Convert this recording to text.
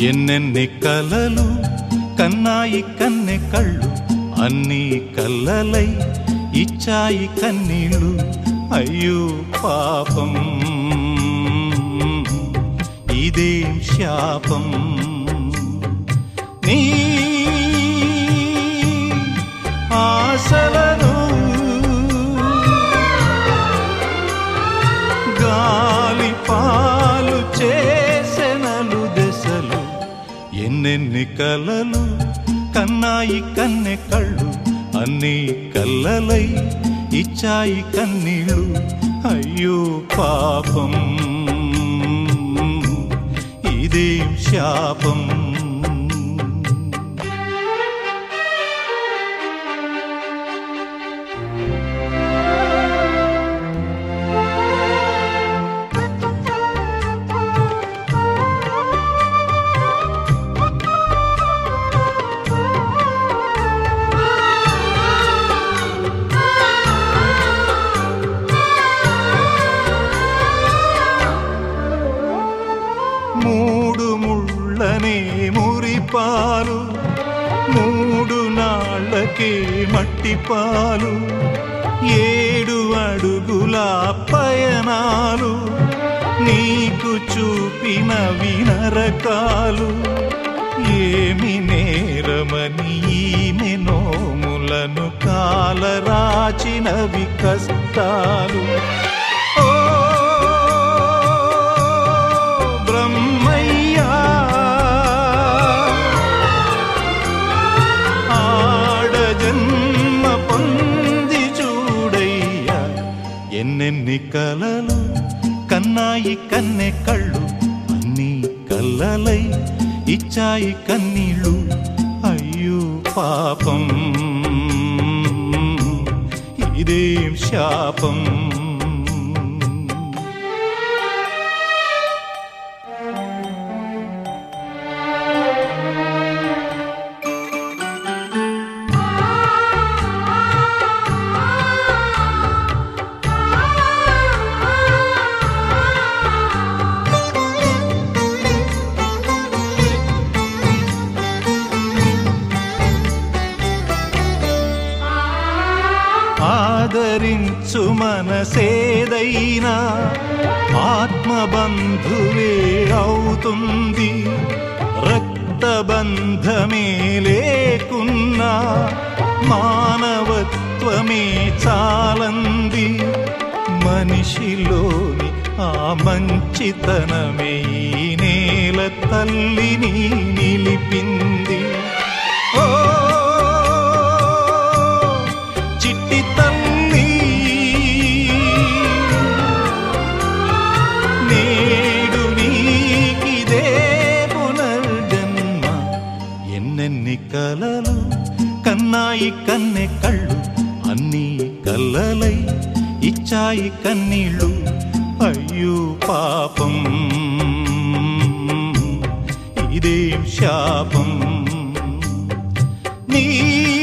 ఎన్నెన్ని కలలు కన్నాయి కన్నె కళ్ళు, అన్నీ కల్లలై ఇచ్చాయి కన్నీళ్ళు. అయ్యో పాపం, ఇదేం శాపం. నీ ఆశలను గాలి పాలు చేసెనలు దశలు. ఎన్నెన్ని కలలు కన్నాయి కన్నె కళ్ళు, అన్నీ కల్లలై ఇచ్చాయి కన్నీళ్ళు. అయ్యో పాపం, ఇదేం శాపం. మూడు ముళ్ళనే మురిపాలు, మూడు నాళ్ళకే మట్టి పాలు, 7 అడుగుల పయనాలు, నీకు చూపిన వినరకాలు. ఏమి నేరమని ఈమె నోములను కాలరాచినవి కష్టాలు. ఎన్నెన్ని కలలు కన్నాయి కన్నె కళ్ళు, అన్నీ కల్లలై ఇచ్చాయి కన్నీళ్ళు. అయ్యో పాపం, ఇదేం శాపం. ఆదరించు మనసేదైనా ఆత్మబంధువే అవుతుంది. రక్తబంధమే లేకున్నా మానవత్వమే చాలంది. మనిషిలోని ఆ మంచితనమే ఈ నేల తల్లిని నిలిపింది. ఓ కలలు కన్నాయి కన్నె కళ్ళు, అన్నీ కల్లలై ఇచ్చాయి కన్నీళ్ళు. అయ్యో పాపం, ఇదేం శాపం. నీ